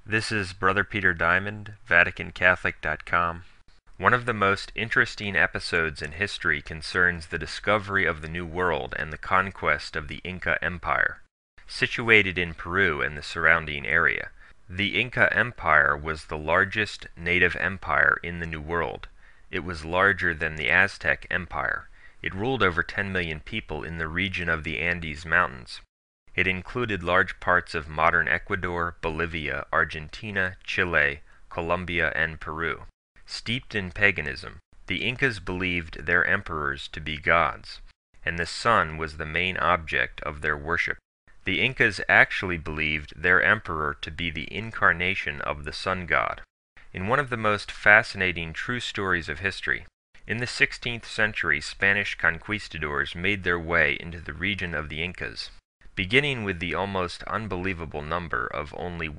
This is Brother Peter Diamond, VaticanCatholic.com. One of the most interesting episodes in history concerns the discovery of the New World and the conquest of the Inca Empire. Situated in Peru and the surrounding area, the Inca Empire was the largest native empire in the New World. It was larger than the Aztec Empire. It ruled over 10 million people in the region of the Andes Mountains. It included large parts of modern Ecuador, Bolivia, Argentina, Chile, Colombia, and Peru. Steeped in paganism, the Incas believed their emperors to be gods, and the sun was the main object of their worship. The Incas actually believed their emperor to be the incarnation of the sun god. In one of the most fascinating true stories of history, in the 16th century, Spanish conquistadors made their way into the region of the Incas. Beginning with the almost unbelievable number of only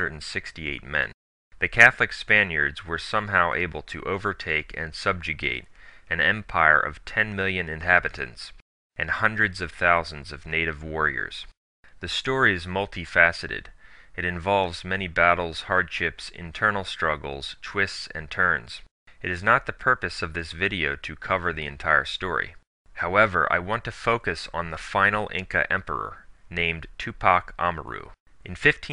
168 men, the Catholic Spaniards were somehow able to overtake and subjugate an empire of 10 million inhabitants and hundreds of thousands of native warriors. The story is multifaceted. It involves many battles, hardships, internal struggles, twists, and turns. It is not the purpose of this video to cover the entire story. However, I want to focus on the final Inca emperor, named Tupac Amaru. In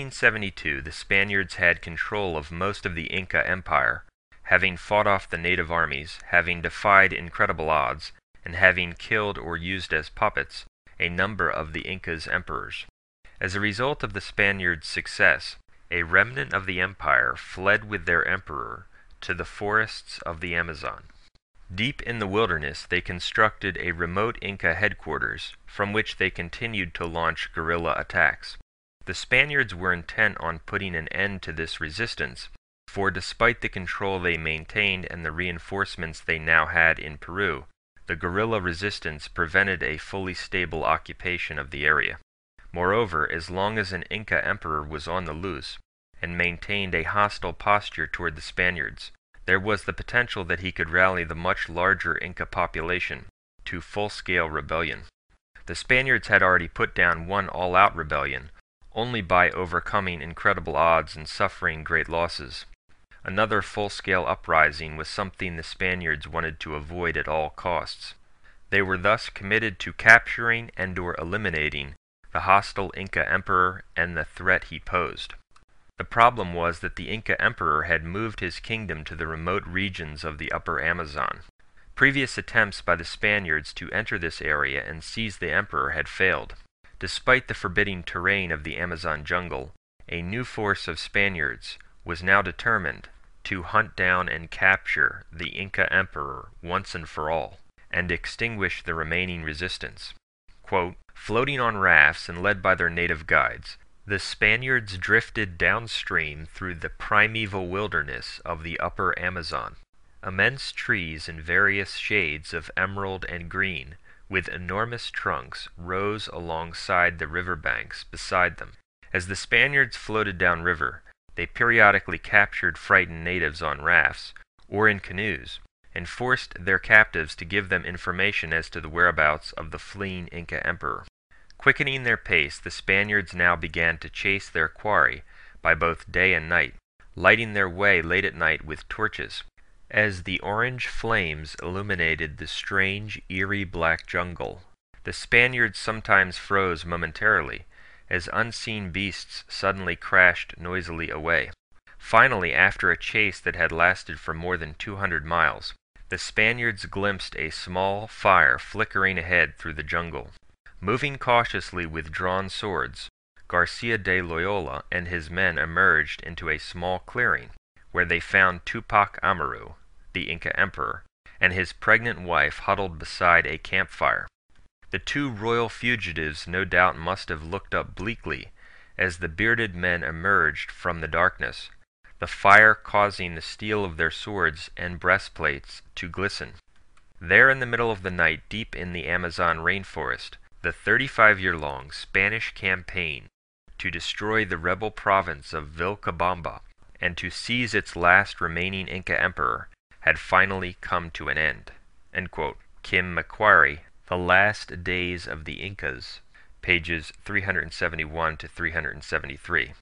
1572, the Spaniards had control of most of the Inca Empire, having fought off the native armies, having defied incredible odds, and having killed or used as puppets a number of the Inca's emperors. As a result of the Spaniards' success, a remnant of the empire fled with their emperor to the forests of the Amazon. Deep in the wilderness, they constructed a remote Inca headquarters, from which they continued to launch guerrilla attacks. The Spaniards were intent on putting an end to this resistance, for despite the control they maintained and the reinforcements they now had in Peru, the guerrilla resistance prevented a fully stable occupation of the area. Moreover, as long as an Inca emperor was on the loose, and maintained a hostile posture toward the Spaniards, there was the potential that he could rally the much larger Inca population to full-scale rebellion. The Spaniards had already put down one all-out rebellion, only by overcoming incredible odds and suffering great losses. Another full-scale uprising was something the Spaniards wanted to avoid at all costs. They were thus committed to capturing and/or eliminating the hostile Inca emperor and the threat he posed. The problem was that the Inca emperor had moved his kingdom to the remote regions of the upper Amazon. Previous attempts by the Spaniards to enter this area and seize the emperor had failed. Despite the forbidding terrain of the Amazon jungle, a new force of Spaniards was now determined to hunt down and capture the Inca emperor once and for all, and extinguish the remaining resistance. Quote, floating on rafts and led by their native guides, the Spaniards drifted downstream through the primeval wilderness of the upper Amazon. Immense trees in various shades of emerald and green, with enormous trunks, rose alongside the riverbanks beside them. As the Spaniards floated downriver, they periodically captured frightened natives on rafts or in canoes, and forced their captives to give them information as to the whereabouts of the fleeing Inca emperor. Quickening their pace, the Spaniards now began to chase their quarry by both day and night, lighting their way late at night with torches. As the orange flames illuminated the strange, eerie black jungle, the Spaniards sometimes froze momentarily, as unseen beasts suddenly crashed noisily away. Finally, after a chase that had lasted for more than 200 miles, the Spaniards glimpsed a small fire flickering ahead through the jungle. Moving cautiously with drawn swords, Garcia de Loyola and his men emerged into a small clearing, where they found Tupac Amaru, the Inca emperor, and his pregnant wife huddled beside a campfire. The two royal fugitives no doubt must have looked up bleakly as the bearded men emerged from the darkness, the fire causing the steel of their swords and breastplates to glisten. There in the middle of the night, deep in the Amazon rainforest, the 35-year-long Spanish campaign to destroy the rebel province of Vilcabamba and to seize its last remaining Inca emperor had finally come to an end. End quote. Kim Macquarie, The Last Days of the Incas, pages 371 to 373.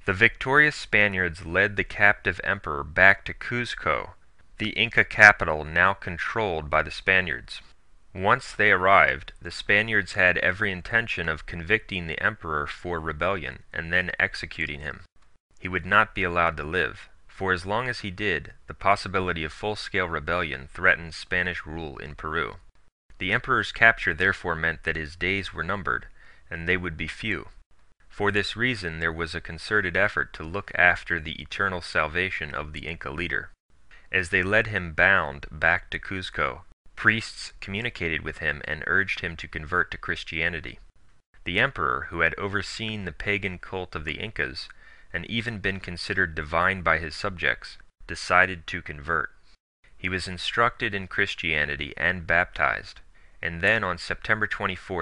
The victorious Spaniards led the captive emperor back to Cuzco, the Inca capital now controlled by the Spaniards. Once they arrived, the Spaniards had every intention of convicting the emperor for rebellion and then executing him. He would not be allowed to live, for as long as he did, the possibility of full-scale rebellion threatened Spanish rule in Peru. The emperor's capture therefore meant that his days were numbered, and they would be few. For this reason there was a concerted effort to look after the eternal salvation of the Inca leader. As they led him bound back to Cuzco, priests communicated with him and urged him to convert to Christianity. The emperor, who had overseen the pagan cult of the Incas, and even been considered divine by his subjects, decided to convert. He was instructed in Christianity and baptized, and then on September 24,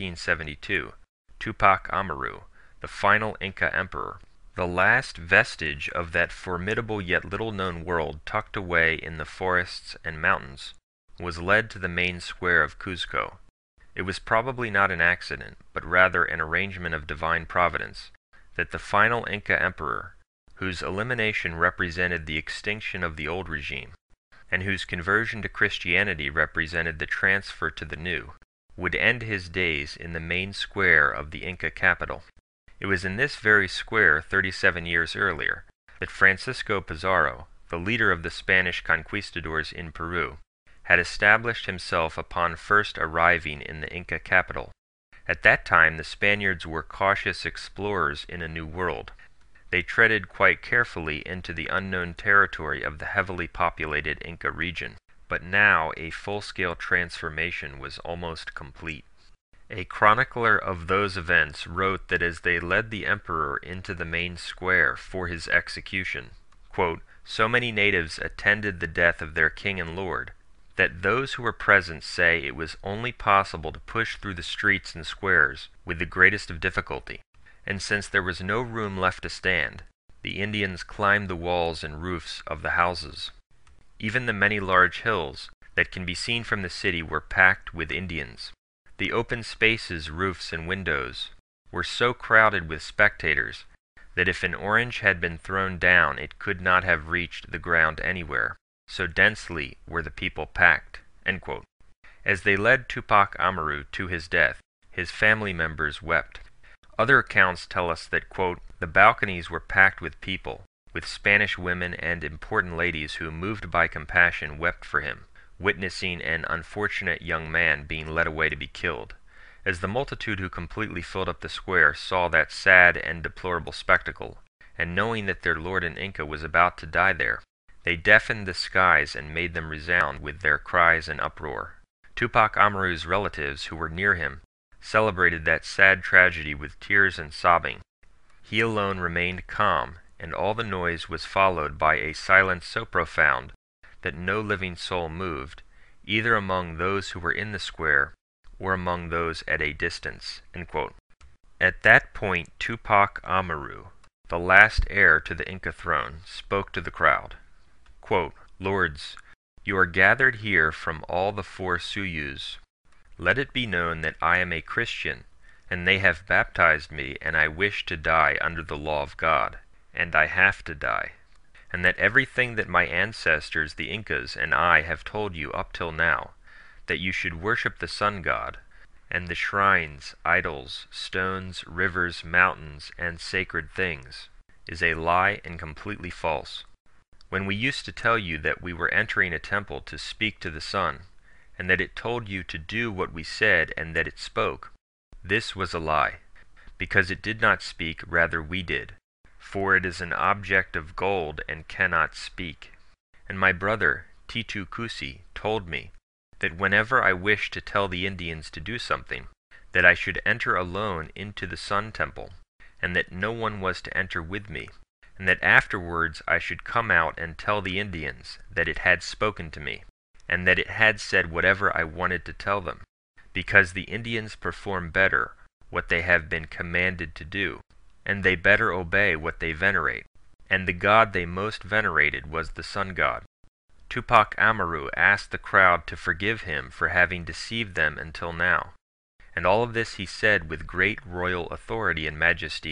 1572, Tupac Amaru, the final Inca emperor, the last vestige of that formidable yet little-known world tucked away in the forests and mountains, was led to the main square of Cuzco. It was probably not an accident, but rather an arrangement of divine providence, that the final Inca emperor, whose elimination represented the extinction of the old regime, and whose conversion to Christianity represented the transfer to the new, would end his days in the main square of the Inca capital. It was in this very square 37 years earlier that Francisco Pizarro, the leader of the Spanish conquistadors in Peru, had established himself upon first arriving in the Inca capital. At that time the Spaniards were cautious explorers in a new world. They treaded quite carefully into the unknown territory of the heavily populated Inca region. But now a full-scale transformation was almost complete. A chronicler of those events wrote that as they led the emperor into the main square for his execution, quote, "So many natives attended the death of their king and lord, that those who were present say it was only possible to push through the streets and squares with the greatest of difficulty, and since there was no room left to stand, the Indians climbed the walls and roofs of the houses. Even the many large hills that can be seen from the city were packed with Indians. The open spaces, roofs, and windows were so crowded with spectators that if an orange had been thrown down it could not have reached the ground anywhere, so densely were the people packed." End quote. As they led Tupac Amaru to his death, his family members wept. Other accounts tell us that, quote, "the balconies were packed with people, with Spanish women and important ladies who, moved by compassion, wept for him, witnessing an unfortunate young man being led away to be killed. As the multitude who completely filled up the square saw that sad and deplorable spectacle, and knowing that their lord and Inca was about to die there, they deafened the skies and made them resound with their cries and uproar. Tupac Amaru's relatives, who were near him, celebrated that sad tragedy with tears and sobbing. He alone remained calm, and all the noise was followed by a silence so profound that no living soul moved, either among those who were in the square or among those at a distance." End quote. At that point Tupac Amaru, the last heir to the Inca throne, spoke to the crowd. Quote, "Lords, you are gathered here from all the 4 Suyus. Let it be known that I am a Christian, and they have baptized me, and I wish to die under the law of God, and I have to die, and that everything that my ancestors, the Incas, and I have told you up till now, that you should worship the sun god, and the shrines, idols, stones, rivers, mountains, and sacred things, is a lie and completely false. When we used to tell you that we were entering a temple to speak to the sun, and that it told you to do what we said and that it spoke, this was a lie, because it did not speak, rather we did. For it is an object of gold and cannot speak. And my brother, Titu Cusi, told me that whenever I wished to tell the Indians to do something, that I should enter alone into the sun temple, and that no one was to enter with me, and that afterwards I should come out and tell the Indians that it had spoken to me, and that it had said whatever I wanted to tell them, because the Indians perform better what they have been commanded to do, and they better obey what they venerate, and the god they most venerated was the sun god. Tupac Amaru asked the crowd to forgive him for having deceived them until now, and all of this he said with great royal authority and majesty,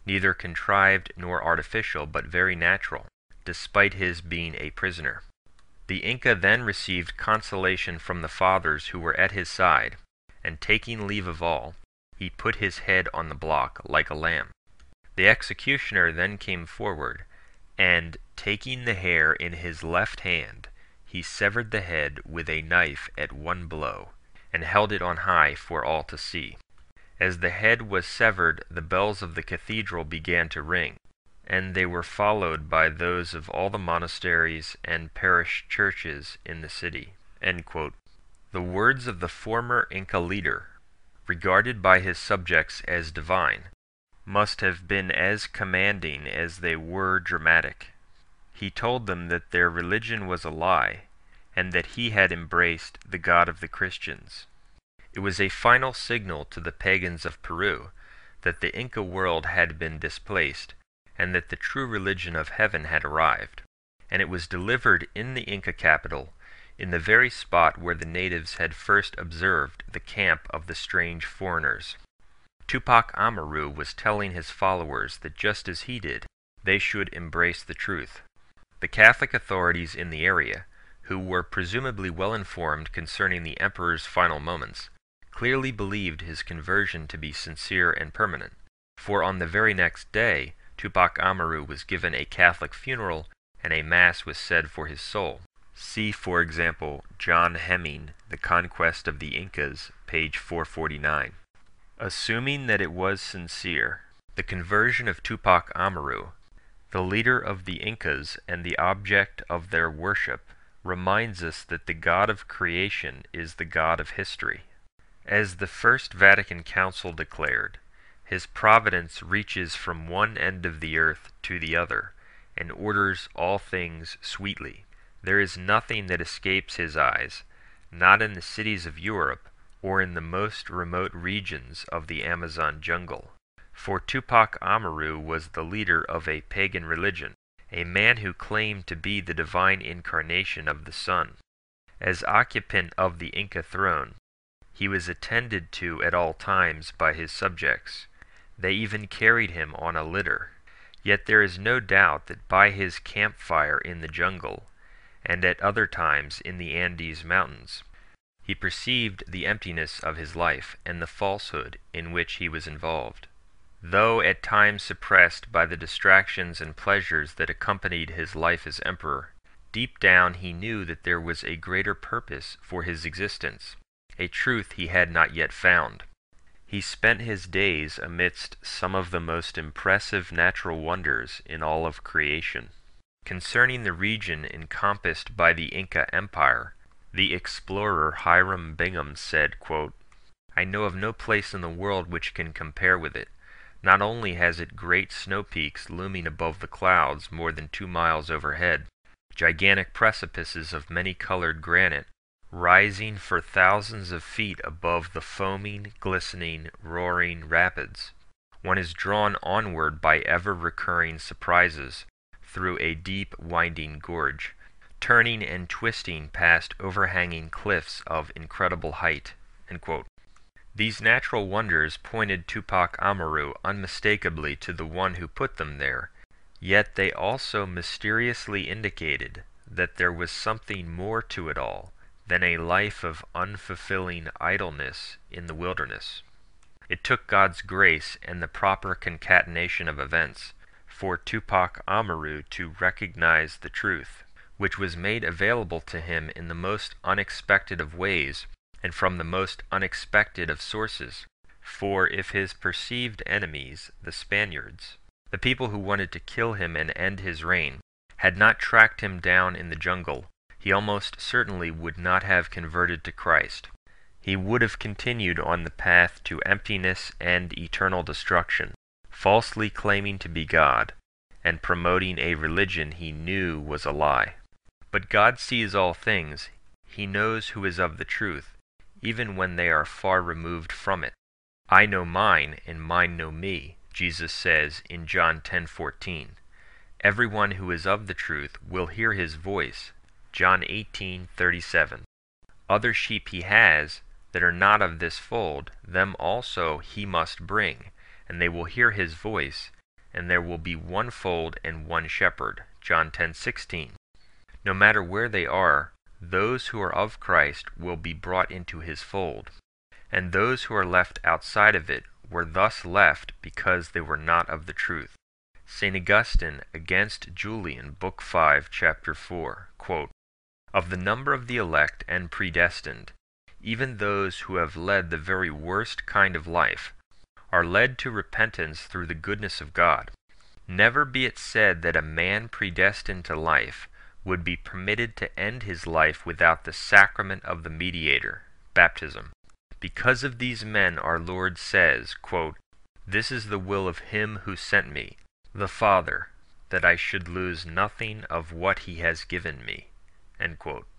neither contrived nor artificial, but very natural, despite his being a prisoner. The Inca then received consolation from the fathers who were at his side, and taking leave of all, he put his head on the block like a lamb. The executioner then came forward, and, taking the hair in his left hand, he severed the head with a knife at one blow, and held it on high for all to see. As the head was severed, the bells of the cathedral began to ring, and they were followed by those of all the monasteries and parish churches in the city." End quote. The words of the former Inca leader, regarded by his subjects as divine, must have been as commanding as they were dramatic. He told them that their religion was a lie, and that he had embraced the God of the Christians. It was a final signal to the pagans of Peru that the Inca world had been displaced, and that the true religion of heaven had arrived, and it was delivered in the Inca capital, in the very spot where the natives had first observed the camp of the strange foreigners. Tupac Amaru was telling his followers that just as he did, they should embrace the truth. The Catholic authorities in the area, who were presumably well informed concerning the emperor's final moments, clearly believed his conversion to be sincere and permanent, for on the very next day, Tupac Amaru was given a Catholic funeral and a mass was said for his soul. See, for example, John Hemming, The Conquest of the Incas, page 449. Assuming that it was sincere, the conversion of Tupac Amaru, the leader of the Incas and the object of their worship, reminds us that the God of creation is the God of history. As the First Vatican Council declared, his providence reaches from one end of the earth to the other, and orders all things sweetly. There is nothing that escapes his eyes, not in the cities of Europe, or in the most remote regions of the Amazon jungle. For Tupac Amaru was the leader of a pagan religion, a man who claimed to be the divine incarnation of the sun. As occupant of the Inca throne, he was attended to at all times by his subjects. They even carried him on a litter. Yet there is no doubt that by his campfire in the jungle, and at other times in the Andes Mountains, he perceived the emptiness of his life and the falsehood in which he was involved. Though at times suppressed by the distractions and pleasures that accompanied his life as emperor, deep down he knew that there was a greater purpose for his existence, a truth he had not yet found. He spent his days amidst some of the most impressive natural wonders in all of creation. Concerning the region encompassed by the Inca Empire, the explorer Hiram Bingham said, quote, "I know of no place in the world which can compare with it. Not only has it great snow peaks looming above the clouds more than 2 miles overhead, gigantic precipices of many-colored granite, rising for thousands of feet above the foaming, glistening, roaring rapids. One is drawn onward by ever-recurring surprises through a deep, winding gorge, turning and twisting past overhanging cliffs of incredible height." End quote. These natural wonders pointed Tupac Amaru unmistakably to the one who put them there, yet they also mysteriously indicated that there was something more to it all than a life of unfulfilling idleness in the wilderness. It took God's grace and the proper concatenation of events for Tupac Amaru to recognize the truth, which was made available to him in the most unexpected of ways and from the most unexpected of sources. For if his perceived enemies, the Spaniards, the people who wanted to kill him and end his reign, had not tracked him down in the jungle, he almost certainly would not have converted to Christ. He would have continued on the path to emptiness and eternal destruction, falsely claiming to be God, and promoting a religion he knew was a lie. But God sees all things. He knows who is of the truth, even when they are far removed from it. "I know mine, and mine know me," Jesus says in John 10:14. "Everyone who is of the truth will hear his voice." John 18:37. "Other sheep he has that are not of this fold, them also he must bring, and they will hear his voice, and there will be one fold and one shepherd. John 10:16. No matter where they are, those who are of Christ will be brought into his fold, and those who are left outside of it were thus left because they were not of the truth. St. Augustine, Against Julian, Book 5, Chapter 4, quote, "Of the number of the elect and predestined, even those who have led the very worst kind of life are led to repentance through the goodness of God. Never be it said that a man predestined to life would be permitted to end his life without the sacrament of the mediator, baptism. Because of these men our Lord says, quote, 'This is the will of him who sent me, the Father, that I should lose nothing of what he has given me.'" End quote.